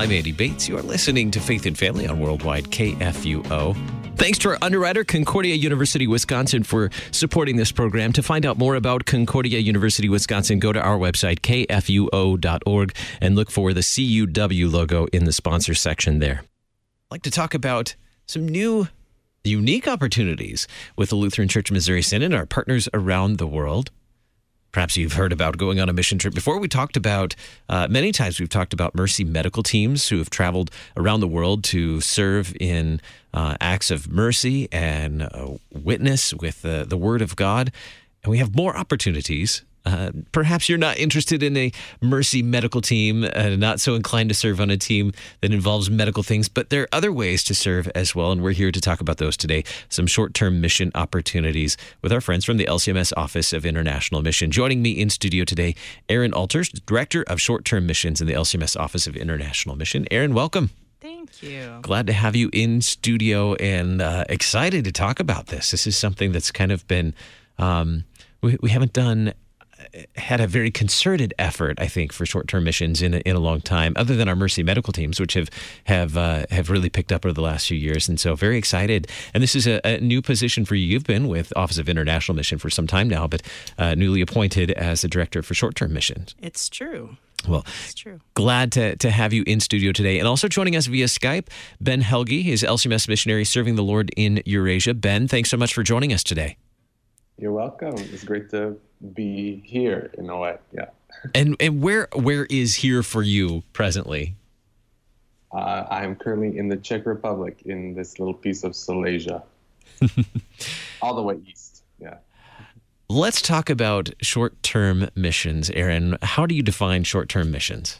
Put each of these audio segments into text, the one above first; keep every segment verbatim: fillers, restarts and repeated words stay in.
I'm Andy Bates. You are listening to Faith and Family on Worldwide K F U O. Thanks to our underwriter, Concordia University, Wisconsin, for supporting this program. To find out more about Concordia University, Wisconsin, go to our website, K F U O dot org, and look for the C U W logo in the sponsor section there. I'd like to talk about some new, unique opportunities with the Lutheran Church Missouri Synod, our partners around the world. Perhaps you've heard about going on a mission trip before. We talked about, uh, many times we've talked about Mercy medical teams who have traveled around the world to serve in uh, acts of mercy and uh, witness with uh, the Word of God. And we have more opportunities. Uh, perhaps you're not interested in a Mercy medical team, uh, not so inclined to serve on a team that involves medical things, but there are other ways to serve as well, and we're here to talk about those today, some short-term mission opportunities with our friends from the L C M S Office of International Mission. Joining me in studio today, Erin Alters, Director of Short-Term Missions in the L C M S Office of International Mission. Erin, welcome. Thank you. Glad to have you in studio and uh, excited to talk about this. This is something that's kind of been, um, we, we haven't done had a very concerted effort, I think, for short-term missions in a, in a long time, other than our Mercy medical teams, which have have uh, have really picked up over the last few years. And so very excited. And this is a, a new position for you. You've been with Office of International Mission for some time now, but uh, newly appointed as the Director for Short-Term Missions. It's true. Well, it's true. Glad to, to have you in studio today. And also joining us via Skype, Ben Helge, is L C M S missionary serving the Lord in Eurasia. Ben, thanks so much for joining us today. You're welcome. It's great to be here in a way. Yeah. And and where where is here for you presently? Uh, I am currently in the Czech Republic in this little piece of Silesia, all the way east. Yeah. Let's talk about short-term missions, Erin. How do you define short-term missions?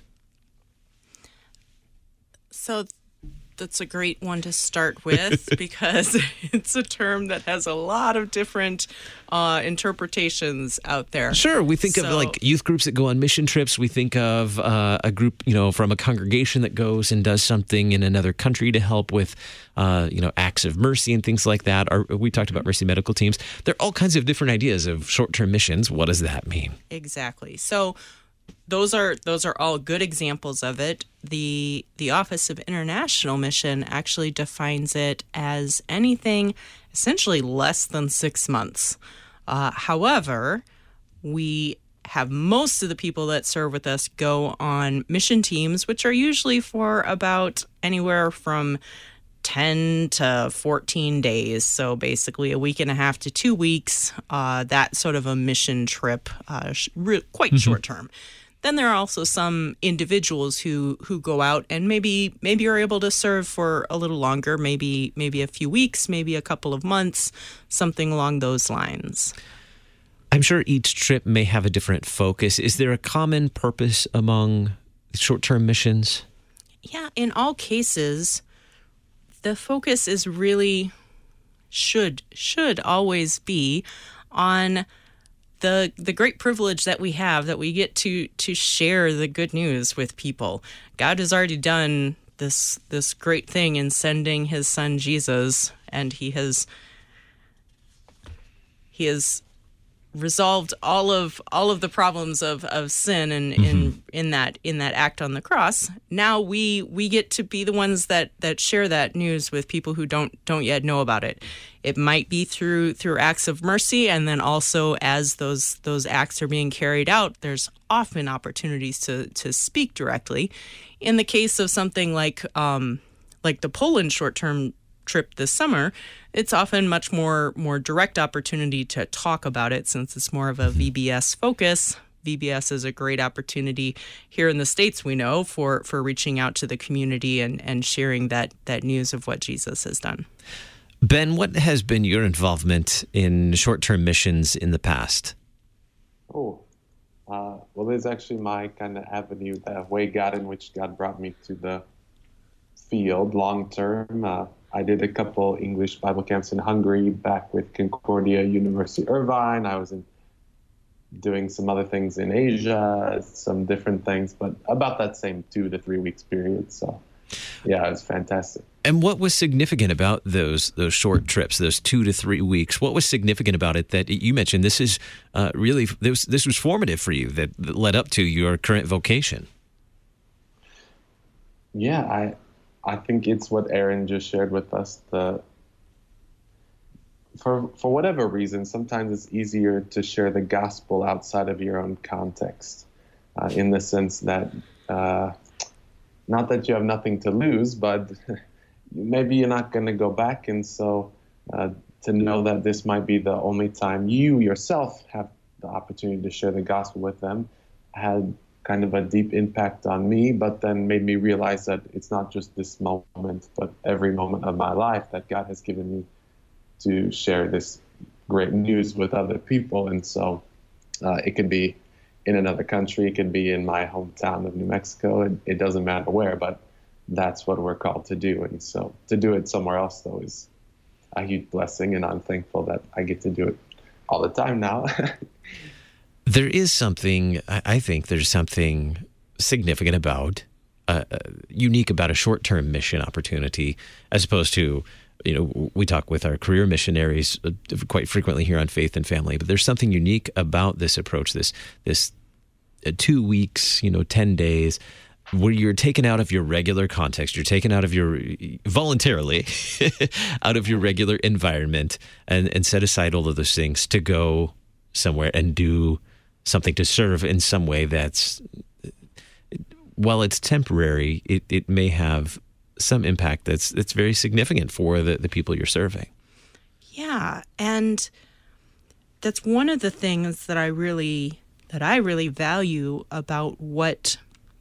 So that's a great one to start with because it's a term that has a lot of different uh, interpretations out there. Sure. We think so, of like youth groups that go on mission trips. We think of uh, a group, you know, from a congregation that goes and does something in another country to help with, uh, you know, acts of mercy and things like that. Or we talked about Mercy medical teams. There are all kinds of different ideas of short-term missions. What does that mean? Exactly. So Those are those are all good examples of it. The the Office of International Mission actually defines it as anything essentially less than six months. Uh, however, we have most of the people that serve with us go on mission teams, which are usually for about anywhere from ten to fourteen days. So basically a week and a half to two weeks, uh, that sort of a mission trip, uh, sh- re- quite mm-hmm. short term. Then there are also some individuals who, who go out and maybe maybe are able to serve for a little longer, maybe maybe a few weeks, maybe a couple of months, something along those lines. I'm sure each trip may have a different focus. Is there a common purpose among short-term missions? Yeah, in all cases, the focus is really should should always be on the the great privilege that we have, that we get to to share the good news with people. God has already done this this great thing in sending his son Jesus, and he has he has resolved all of all of the problems of, of sin and mm-hmm. in in that in that act on the cross. Now we we get to be the ones that that share that news with people who don't don't yet know about it. It might be through through acts of mercy, and then also as those those acts are being carried out, there's often opportunities to to speak directly. In the case of something like um like the Poland short-term trip this summer, it's often much more more direct opportunity to talk about it since it's more of a V B S focus. V B S is a great opportunity here in the States, we know, for, for reaching out to the community and, and sharing that, that news of what Jesus has done. Ben, what has been your involvement in short-term missions in the past? Oh, uh, well, there's actually my kind of avenue, the way God in which God brought me to the field long-term. Uh, I did a couple English Bible camps in Hungary back with Concordia University Irvine. I was in, doing some other things in Asia, some different things, but about that same two to three weeks period. So, yeah, it was fantastic. And what was significant about those those short trips, those two to three weeks? What was significant about it that you mentioned this is uh, really this this was formative for you that, that led up to your current vocation? Yeah, I I think it's what Aaron just shared with us. The for for whatever reason, sometimes it's easier to share the gospel outside of your own context, uh, in the sense that uh, not that you have nothing to lose, but maybe you're not going to go back, and so uh, to know that this might be the only time you yourself have the opportunity to share the gospel with them had kind of a deep impact on me, but then made me realize that it's not just this moment, but every moment of my life that God has given me to share this great news with other people. And so uh, it could be in another country, it could be in my hometown of New Mexico, it, it doesn't matter where, but that's what we're called to do. And so to do it somewhere else, though, is a huge blessing, and I'm thankful that I get to do it all the time now. There is something, I think there's something significant about, uh, unique about a short-term mission opportunity, as opposed to, you know, we talk with our career missionaries quite frequently here on Faith and Family, but there's something unique about this approach, this, this two weeks, you know, ten days, where you're taken out of your regular context, you're taken out of your, voluntarily, out of your regular environment, and, and set aside all of those things to go somewhere and do something, to serve in some way that's, while it's temporary, it, it may have some impact that's that's very significant for the, the people you're serving. Yeah, and that's one of the things that I really that I really value about what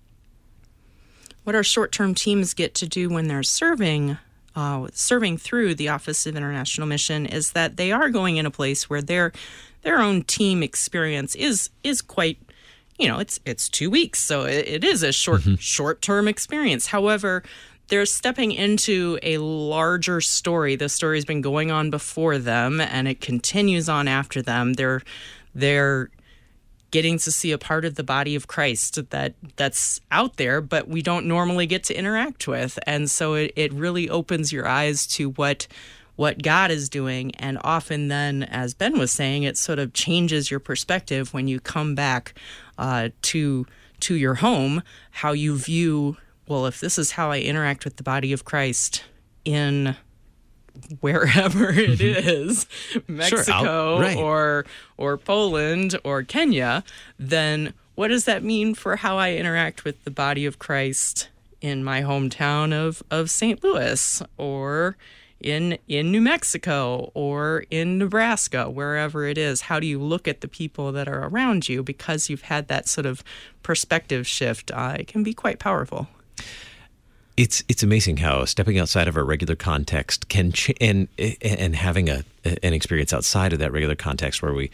what our short-term teams get to do when they're serving uh, serving through the Office of International Mission, is that they are going in a place where their their own team experience is is quite, you know, it's it's two weeks, so it, it is a short mm-hmm. short-term experience. However, they're stepping into a larger story. The story's been going on before them, and it continues on after them. They're they're getting to see a part of the body of Christ that that's out there, but we don't normally get to interact with. And so it, it really opens your eyes to what what God is doing. And often then, as Ben was saying, it sort of changes your perspective when you come back uh, to to your home, how you view, well, if this is how I interact with the body of Christ in wherever it is, Mexico sure, right. or or Poland or Kenya, then what does that mean for how I interact with the body of Christ in my hometown of, of Saint Louis, or in in New Mexico, or in Nebraska, wherever it is? How do you look at the people that are around you because you've had that sort of perspective shift? Uh, it can be quite powerful. It's it's amazing how stepping outside of our regular context can ch- and and having a an experience outside of that regular context where we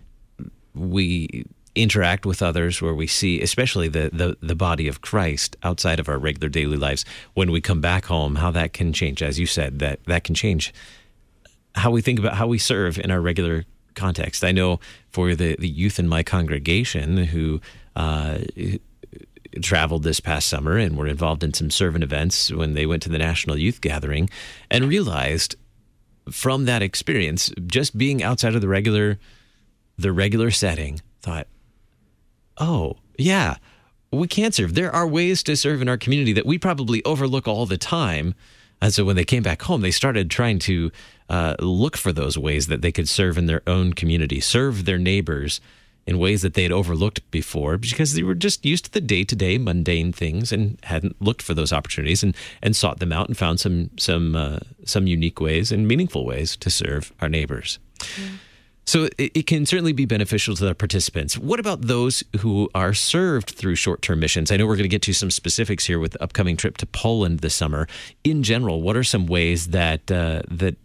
we interact with others, where we see, especially the, the the body of Christ outside of our regular daily lives. When we come back home, how that can change, as you said, that that can change how we think about how we serve in our regular context. I know for the the youth in my congregation who Uh, traveled this past summer and were involved in some servant events when they went to the National Youth Gathering, and realized from that experience, just being outside of the regular, the regular setting, thought, oh, yeah, we can serve. There are ways to serve in our community that we probably overlook all the time. And so when they came back home, they started trying to uh, look for those ways that they could serve in their own community, serve their neighbors in ways that they had overlooked before, because they were just used to the day-to-day mundane things and hadn't looked for those opportunities, and, and sought them out and found some some uh, some unique ways and meaningful ways to serve our neighbors. Yeah. So it, it can certainly be beneficial to the participants. What about those who are served through short-term missions? I know we're going to get to some specifics here with the upcoming trip to Poland this summer. In general, what are some ways that uh, that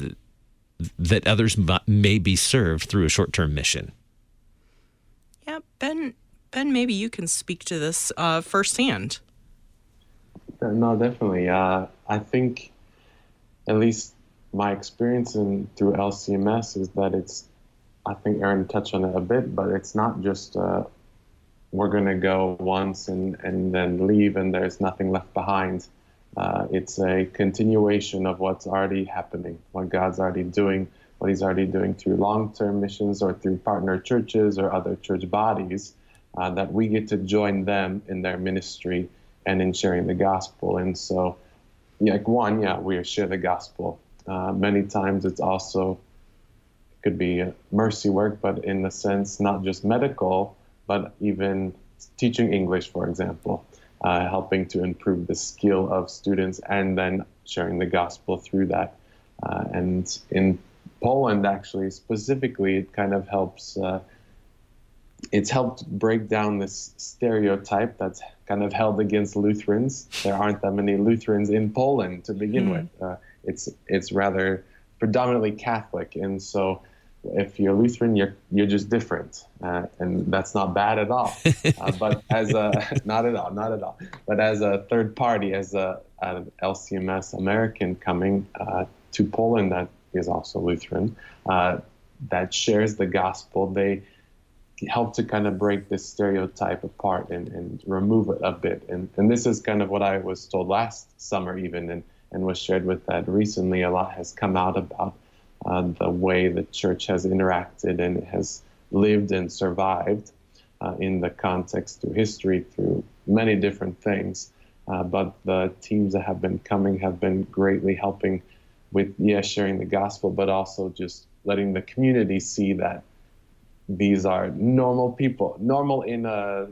that others may be served through a short-term mission? Yeah, Ben, Ben, maybe you can speak to this uh, firsthand. No, definitely. Uh, I think, at least my experience in through L C M S is that it's, I think Aaron touched on it a bit, but it's not just uh, we're going to go once and, and then leave and there's nothing left behind. Uh, it's a continuation of what's already happening, what God's already doing, what he's already doing through long-term missions or through partner churches or other church bodies, uh, that we get to join them in their ministry and in sharing the gospel. And so, like one, yeah, we share the gospel. Uh, many times it's also it could be mercy work, but in the sense not just medical, but even teaching English, for example, uh, helping to improve the skill of students, and then sharing the gospel through that. Uh, and in Poland, actually, specifically, it kind of helps. Uh, it's helped break down this stereotype that's kind of held against Lutherans. There aren't that many Lutherans in Poland to begin mm. with. Uh, it's it's rather predominantly Catholic, and so if you're Lutheran, you're you're just different, uh, and that's not bad at all. Uh, but as a not at all, not at all. But as a third party, as a an L C M S American coming uh, to Poland that is also Lutheran, uh, that shares the gospel, they help to kind of break this stereotype apart and, and remove it a bit. And and this is kind of what I was told last summer even, and, and was shared with that recently. A lot has come out about uh, the way the church has interacted and has lived and survived uh, in the context through history, through many different things. Uh, but the teams that have been coming have been greatly helping with, yeah, sharing the gospel, but also just letting the community see that these are normal people, normal in a,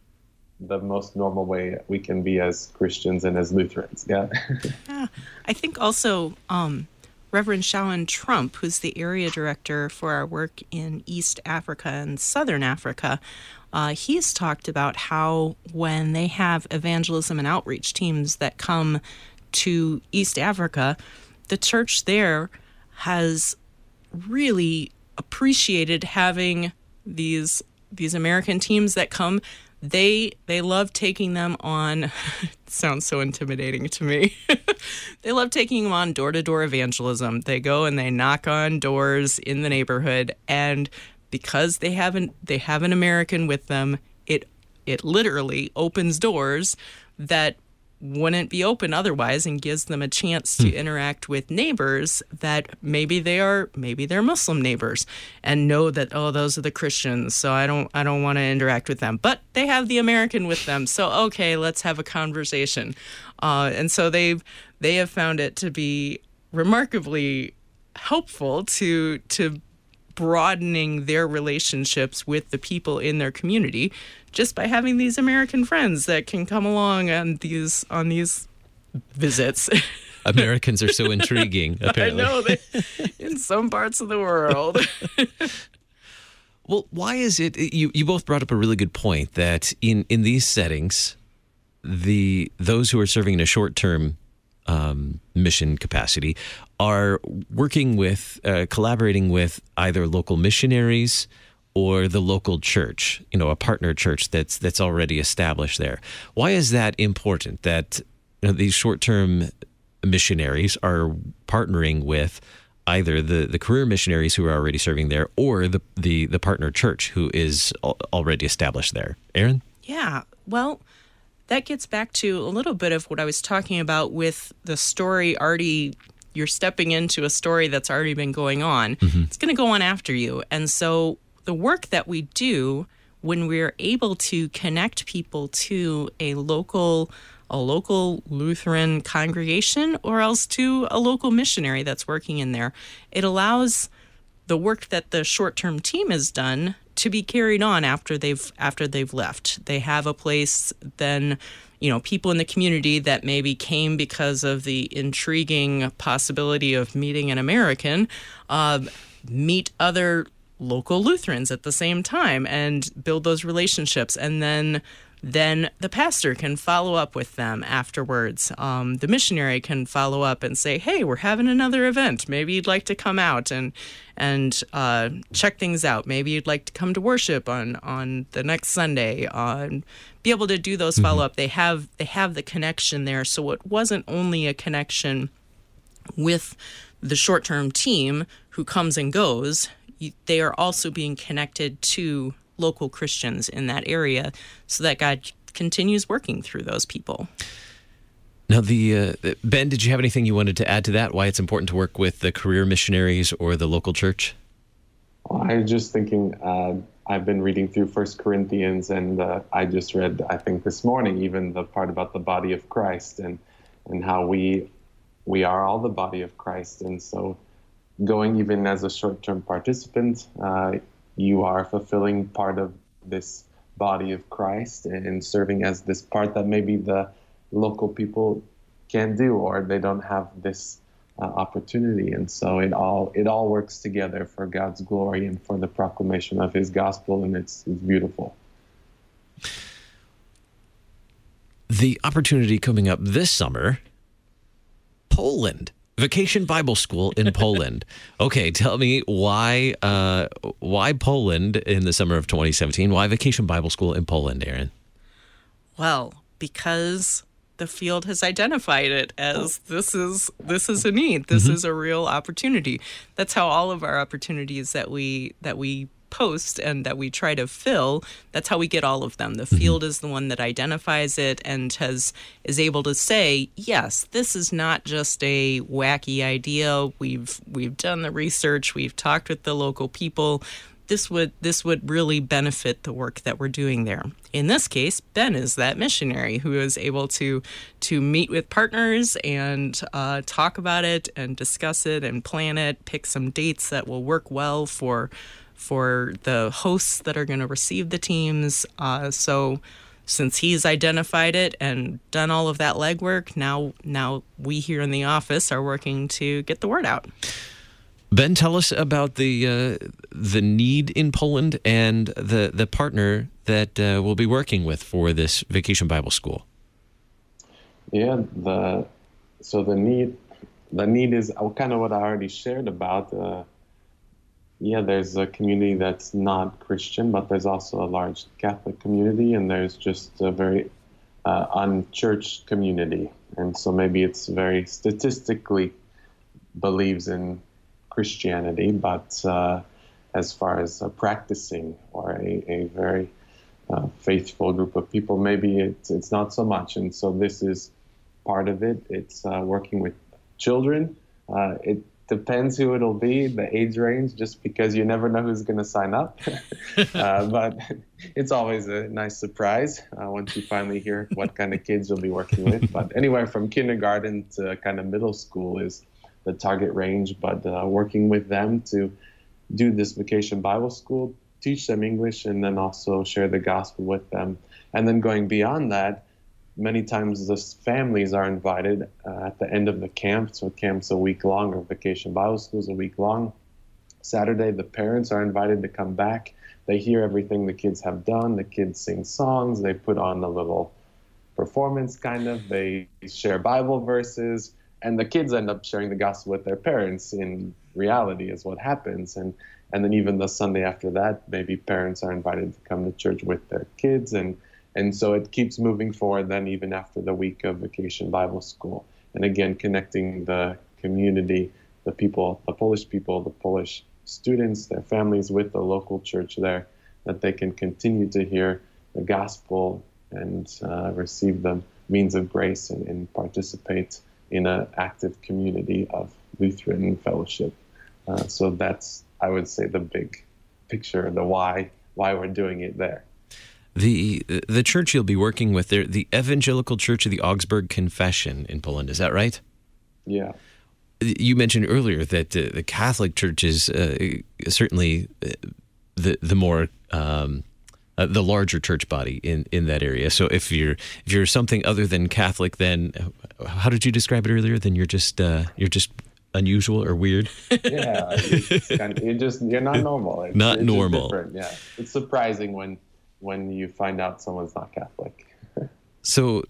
the most normal way we can be as Christians and as Lutherans. Yeah. Yeah. I think also um, Reverend Shawan Trump, who's the area director for our work in East Africa and Southern Africa, uh, he's talked about how when they have evangelism and outreach teams that come to East Africa, the church there has really appreciated having these these American teams that come. They they love taking them on. It sounds so intimidating to me. They love taking them on door-to-door evangelism. They go and they knock on doors in the neighborhood, and because they haven't they have an American with them, it it literally opens doors that wouldn't be open otherwise, and gives them a chance to interact with neighbors that maybe they are maybe they're Muslim neighbors and know that, oh, those are the Christians, so I don't I don't want to interact with them, but they have the American with them, so okay, let's have a conversation. Uh, and so they've they have found it to be remarkably helpful to to broadening their relationships with the people in their community just by having these American friends that can come along on these on these visits. Americans are so intriguing, apparently. I know, they, in some parts of the world. Well, why is it, you, you both brought up a really good point, that in, in these settings, the those who are serving in a short-term um, mission capacity are working with, uh, collaborating with either local missionaries or the local church, you know, a partner church that's that's already established there. Why is that important, that, you know, these short-term missionaries are partnering with either the, the career missionaries who are already serving there or the, the, the partner church who is al- already established there? Erin? Yeah, well, that gets back to a little bit of what I was talking about with the story already. You're stepping into a story that's already been going on. Mm-hmm. It's going to go on after you. And so the work that we do when we're able to connect people to a local a local Lutheran congregation or else to a local missionary that's working in there, it allows the work that the short-term team has done to be carried on after they've after they've left. They have a place, then, you know, people in the community that maybe came because of the intriguing possibility of meeting an American, uh, meet other local Lutherans at the same time and build those relationships. And then then the pastor can follow up with them afterwards. Um, the missionary can follow up and say, hey, we're having another event. Maybe you'd like to come out and and uh, check things out. Maybe you'd like to come to worship on, on the next Sunday. Uh, and be able to do those mm-hmm. follow-up. They have they have the connection there. So it wasn't only a connection with the short-term team who comes and goes. They are also being connected to local Christians in that area so that God continues working through those people. Now, the uh, Ben, did you have anything you wanted to add to that, why it's important to work with the career missionaries or the local church? Well, I was just thinking, uh, I've been reading through First Corinthians, and uh, I just read, I think this morning, even the part about the body of Christ and and how we we are all the body of Christ. And so going even as a short-term participant, uh, you are fulfilling part of this body of Christ and serving as this part that maybe the local people can't do, or they don't have this uh, opportunity. And so it all it all works together for God's glory and for the proclamation of his gospel, and it's, it's beautiful. The opportunity coming up this summer, Poland. Vacation Bible School in Poland. Okay, tell me why uh, why Poland in the summer of twenty seventeen? Why Vacation Bible School in Poland, Aaron? Well, because the field has identified it as this is this is a need. This mm-hmm. is a real opportunity. That's how all of our opportunities that we that we post and that we try to fill, that's how we get all of them. The field mm-hmm. is the one that identifies it and has is able to say, yes, this is not just a wacky idea. We've we've done the research, we've talked with the local people. This would this would really benefit the work that we're doing there. In this case, Ben is that missionary who is able to to meet with partners and uh, talk about it and discuss it and plan it, pick some dates that will work well for for the hosts that are going to receive the teams. Uh, so since he's identified it and done all of that legwork, now now we here in the office are working to get the word out. Ben, tell us about the uh, the need in Poland and the, the partner that uh, we'll be working with for this Vacation Bible School. Yeah, the so the need the need is kind of what I already shared about. Uh, Yeah, there's a community that's not Christian, but there's also a large Catholic community, and there's just a very uh, unchurched community. And so maybe it's very statistically believes in Christianity, but uh, as far as uh, practicing or a, a very uh, faithful group of people, maybe it's, it's not so much. And so this is part of it. It's uh, working with children. Uh, it Depends who it'll be, the age range, just because you never know who's going to sign up. uh, but it's always a nice surprise uh, once you finally hear what kind of kids you'll be working with. But anywhere from kindergarten to kind of middle school is the target range. But uh, working with them to do this Vacation Bible School, teach them English, and then also share the gospel with them. And then going beyond that, many times the families are invited uh, at the end of the camp. So camp's a week long, or Vacation Bible School is a week long. Saturday, the parents are invited to come back. They hear everything the kids have done. The kids sing songs. They put on a little performance, kind of. They share Bible verses. And the kids end up sharing the gospel with their parents. In reality is what happens. And, and then even the Sunday after that, maybe parents are invited to come to church with their kids. And And so it keeps moving forward then even after the week of Vacation Bible School. And again, connecting the community, the people, the Polish people, the Polish students, their families with the local church there, that they can continue to hear the gospel and uh, receive the means of grace and, and participate in an active community of Lutheran fellowship. Uh, so that's, I would say, the big picture, the why, why we're doing it there. The the church you'll be working with, there, the Evangelical Church of the Augsburg Confession in Poland, is that right? Yeah. You mentioned earlier that uh, the Catholic Church is uh, certainly the the more um, uh, the larger church body in, in that area. So if you're if you're something other than Catholic, then how did you describe it earlier? Then you're just uh, you're just unusual or weird. Yeah, it's kind of, you're just you're not normal. It's, not it's normal. Different. Yeah, it's surprising when. when you find out someone's not Catholic. so,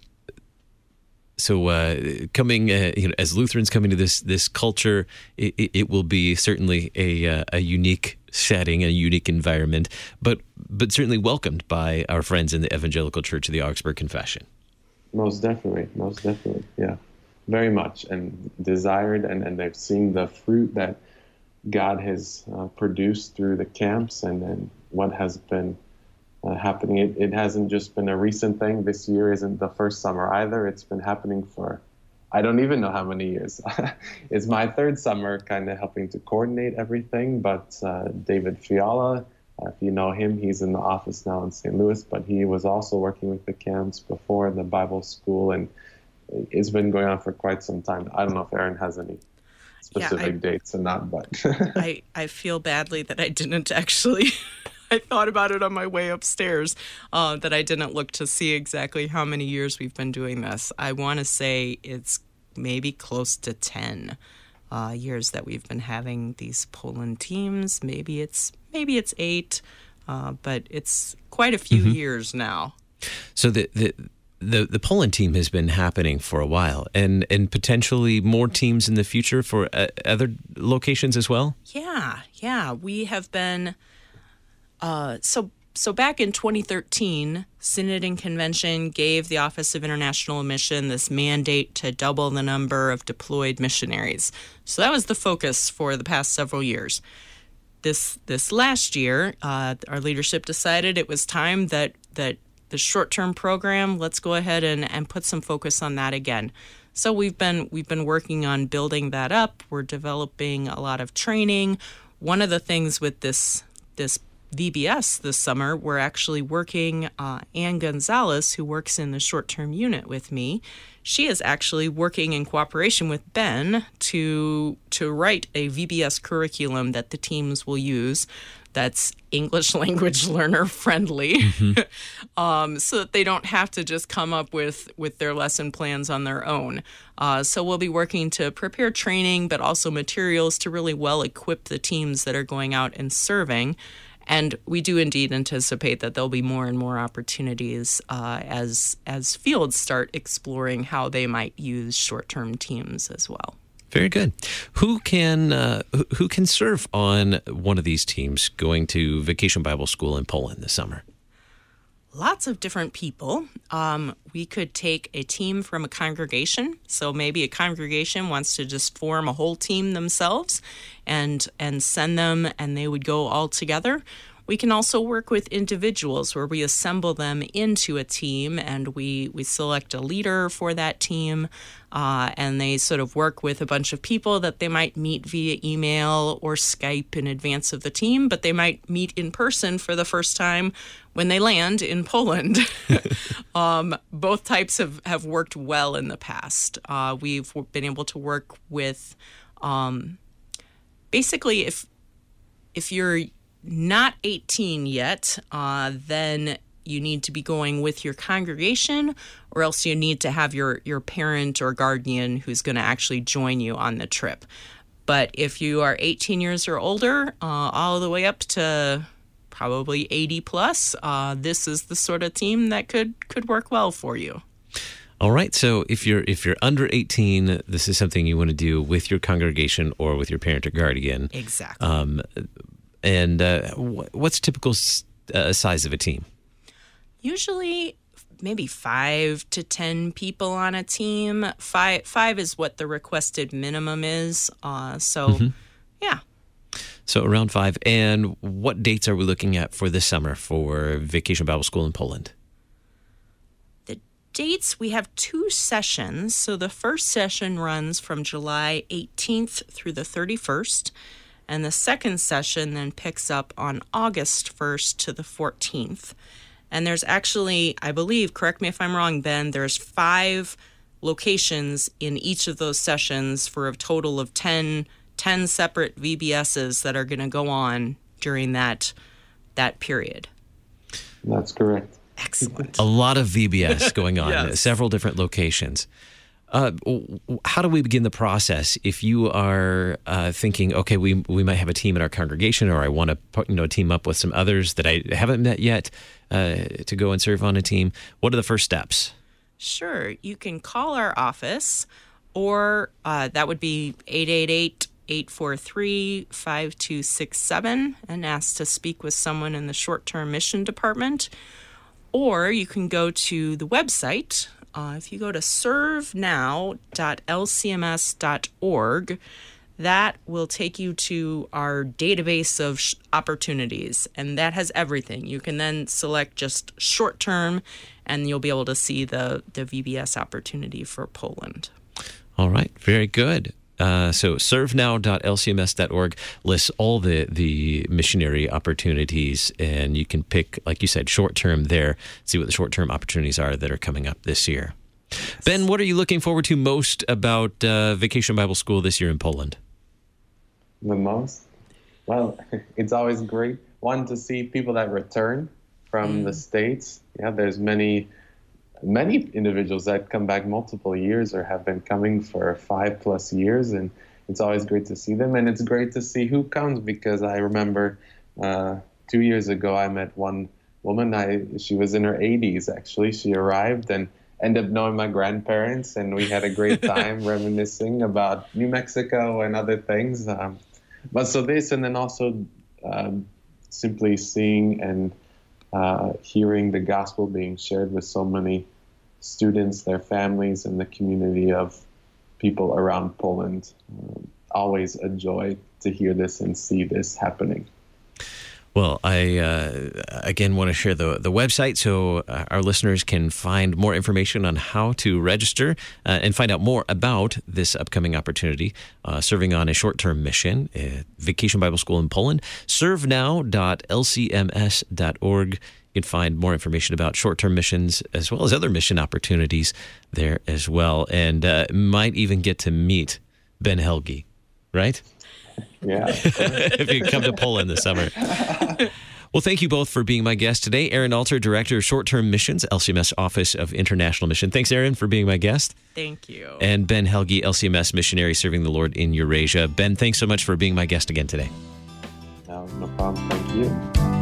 so uh, coming uh, you know, as Lutherans coming to this this culture, it, it will be certainly a uh, a unique setting, a unique environment, but but certainly welcomed by our friends in the Evangelical Church of the Augsburg Confession. Most definitely, most definitely, yeah, very much, and desired, and, and they've seen the fruit that God has uh, produced through the camps, and then what has been Uh, happening. It, it hasn't just been a recent thing. This year isn't the first summer either. It's been happening for, I don't even know how many years. It's my third summer kind of helping to coordinate everything, but uh, David Fiala Uh, if you know him, he's in the office now in Saint Louis, but he was also working with the camps before in the Bible school, and it's been going on for quite some time. I don't know if Aaron has any specific yeah, I, dates or not, but I, I feel badly that I didn't actually. I thought about it on my way upstairs, uh, that I didn't look to see exactly how many years we've been doing this. I want to say it's maybe close to ten uh, years that we've been having these Poland teams. Maybe it's maybe it's eight, uh, but it's quite a few mm-hmm. years now. So the, the the the Poland team has been happening for a while, and and potentially more teams in the future for uh, other locations as well. Yeah, yeah, we have been. Uh, so so back in twenty thirteen, Synod and Convention gave the Office of International Mission this mandate to double the number of deployed missionaries. So that was the focus for the past several years. This this last year, uh, our leadership decided it was time that that the short-term program, let's go ahead and, and put some focus on that again. So we've been we've been working on building that up. We're developing a lot of training. One of the things with this this V B S this summer, we're actually working, uh, Ann Gonzalez, who works in the short-term unit with me, she is actually working in cooperation with Ben to to write a V B S curriculum that the teams will use that's English language learner friendly, mm-hmm. um, so that they don't have to just come up with, with their lesson plans on their own. Uh, so we'll be working to prepare training, but also materials to really well equip the teams that are going out and serving. And we do indeed anticipate that there'll be more and more opportunities uh, as as fields start exploring how they might use short-term teams as well. Very good. Who can uh, who can serve on one of these teams going to Vacation Bible School in Poland this summer? Lots of different people. Um, we could take a team from a congregation. So maybe a congregation wants to just form a whole team themselves and and send them, and they would go all together. We can also work with individuals where we assemble them into a team, and we, we select a leader for that team, uh, and they sort of work with a bunch of people that they might meet via email or Skype in advance of the team, but they might meet in person for the first time when they land in Poland. um, both types have, have worked well in the past. Uh, we've been able to work with, um, basically, if if you're not eighteen yet, uh, then you need to be going with your congregation, or else you need to have your, your parent or guardian who's going to actually join you on the trip. But if you are eighteen years or older, uh, all the way up to probably eighty plus, uh, this is the sort of team that could, could work well for you. All right. So if you're if you're under eighteen, this is something you want to do with your congregation or with your parent or guardian. Exactly. Um, and uh, what's typical uh, size of a team? Usually maybe five to ten people on a team. Five five is what the requested minimum is. Uh, so, mm-hmm. yeah. So around five. And what dates are we looking at for this summer for Vacation Bible School in Poland? The dates, we have two sessions. So the first session runs from July eighteenth through the thirty-first. And the second session then picks up on August first to the fourteenth. And there's actually, I believe, correct me if I'm wrong, Ben, there's five locations in each of those sessions for a total of ten, ten separate V B S's that are going to go on during that that period. That's correct. Excellent. A lot of V B S going on, Yes. Several different locations. Uh, how do we begin the process if you are uh, thinking, okay, we we might have a team in our congregation, or I want to you know team up with some others that I haven't met yet uh, to go and serve on a team? What are the first steps? Sure. You can call our office, or uh, that would be eight eight eight, eight four three, five two six seven and ask to speak with someone in the short-term mission department. Or you can go to the website. Uh, if you go to serve now dot l c m s dot org, that will take you to our database of sh- opportunities, and that has everything. You can then select just short-term, and you'll be able to see the, the V B S opportunity for Poland. All right, very good. Uh, so serve now dot l c m s dot org lists all the, the missionary opportunities, and you can pick, like you said, short-term there, see what the short-term opportunities are that are coming up this year. Ben, what are you looking forward to most about uh, Vacation Bible School this year in Poland? The most? Well, it's always great, one, to see people that return from mm. the States. Yeah, there's many... many individuals that come back multiple years or have been coming for five plus years, and it's always great to see them. And it's great to see who comes, because I remember uh, two years ago I met one woman. I she was in her eighties actually. She arrived and ended up knowing my grandparents, and we had a great time reminiscing about New Mexico and other things. Um, but so this, and then also um, simply seeing and Uh, hearing the gospel being shared with so many students, their families, and the community of people around Poland. Um, always a joy to hear this and see this happening. Well, I, uh, again, want to share the, the website so uh, our listeners can find more information on how to register uh, and find out more about this upcoming opportunity, uh, serving on a short-term mission, uh, Vacation Bible School in Poland. serve now dot l c m s dot org. You can find more information about short-term missions as well as other mission opportunities there as well, and uh, might even get to meet Ben Helgi, right? Yeah. If you come to Poland this summer. Well, thank you both for being my guest today. Aaron Alter, Director of Short-Term Missions, L C M S Office of International Mission. Thanks, Aaron, for being my guest. Thank you. And Ben Helgi, L C M S Missionary Serving the Lord in Eurasia. Ben, thanks so much for being my guest again today. No, no problem. Thank you.